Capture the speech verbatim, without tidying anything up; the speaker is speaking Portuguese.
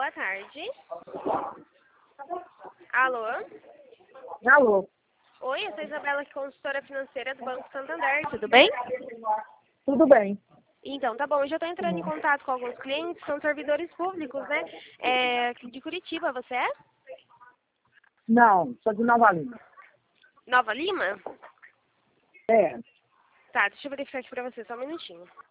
boa tarde. Alô? Alô? Oi, eu sou a Isabela, consultora financeira do Banco Santander, tudo bem? Tudo bem. Então, tá bom, eu já estou entrando em contato com alguns clientes, são servidores públicos, né? É, de Curitiba, você é? Não, sou de Nova Lima. Nova Lima? É. Tá, deixa eu verificar aqui pra você, só um minutinho.